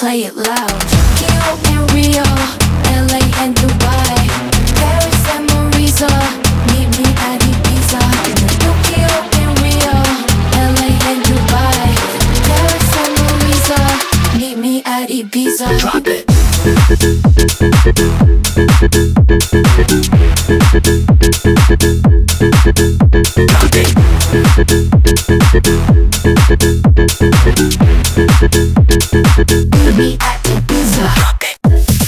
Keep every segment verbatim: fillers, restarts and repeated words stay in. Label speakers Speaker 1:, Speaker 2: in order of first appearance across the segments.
Speaker 1: play it loud. Tokyo and Rio, L A and Dubai, Paris and Marisa, meet me at Ibiza. Tokyo and Rio, L A and Dubai, Paris and Marisa, meet me at Ibiza.
Speaker 2: Drop it. Drop it.
Speaker 1: Meet me at Ibiza.
Speaker 2: Drop it.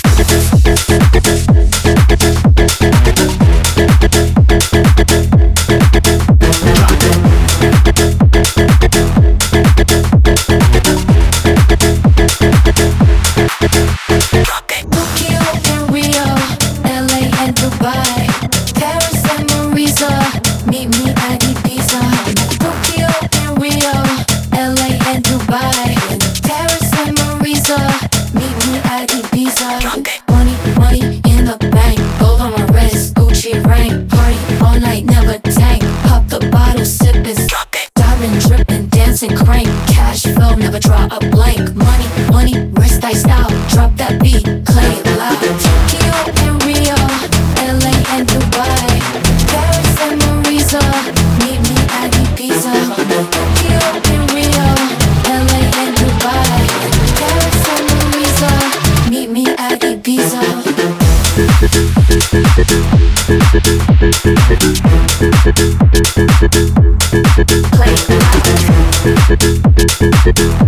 Speaker 1: Tokyo and Rio, L A and Dubai, Paris and Marisa, meet me at Ibiza. Tokyo and Rio, L A and Dubai, Paris and Marisa, meet me at Ibiza. Money, money in the bank, gold on my wrist, Gucci ring, party all night, never tank. Pop the bottle, sippin', diamond drippin', dancing crank, cash flow, never draw a blank. Money, money, wrist iced out, drop that beat, play it loud. Tokyo and Rio, L A and Dubai, Paris and Marisa, meet me at Ibiza. Tokyo and Rio, L A and Dubai, Paris and Marisa, meet me at Ibiza. Play it loud.